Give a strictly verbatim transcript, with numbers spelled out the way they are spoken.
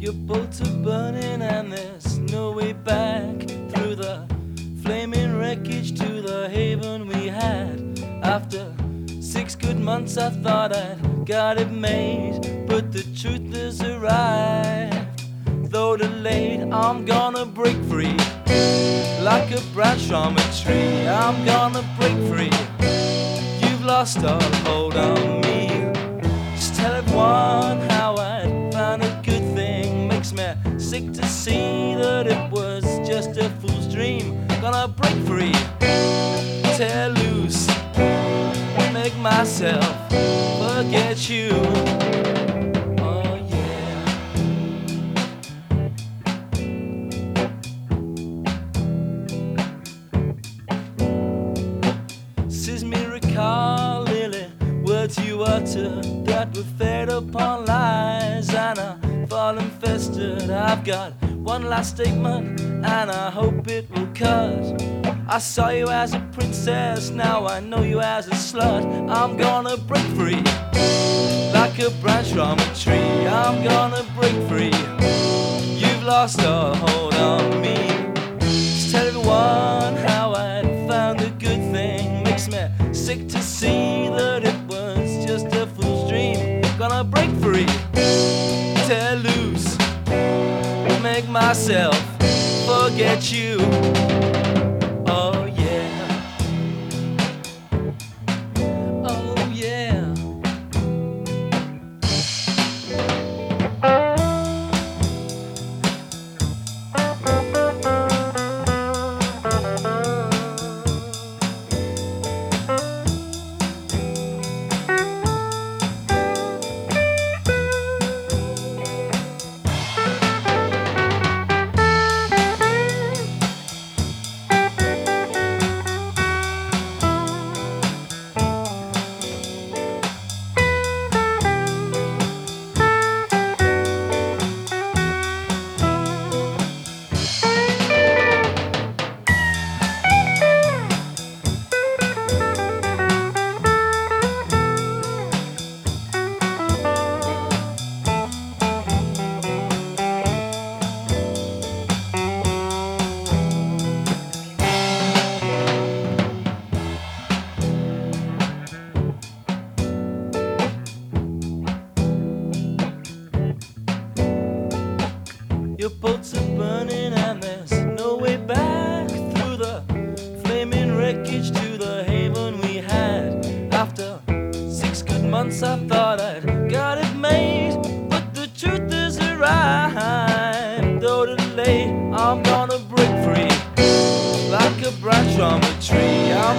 Your boats are burning and there's no way back through the flaming wreckage to the haven we had. After six good months I thought I'd got it made, but the truth is arrived. Though delayed, I'm gonna break free like a branch from a tree. I'm gonna break free. You've lost all hold on me. Just tell everyone how I found a good thing. Makes me sick to see that it was just a fool's dream. Gonna break free, tear loose, make myself forget you. Oh yeah. Says me recall, Lily, words you uttered that were fed upon lies, and I fall infested. I've got one last statement and I hope it will cut. I saw you as a princess, now I know you as a slut. I'm gonna break free like a branch from a tree. I'm gonna break free. You've lost all hold on me. Just tell everyone how I found a good thing. Makes me sick to see that it was just a fool's dream. Gonna break free, tear loose, make myself forget you. Oh yeah. Oh yeah. Your boats are burning and there's no way back through the flaming wreckage to the haven we had. After six good months I thought I'd got it made, but the truth is arrived. Though delayed, I'm gonna break free like a branch from a tree. I'm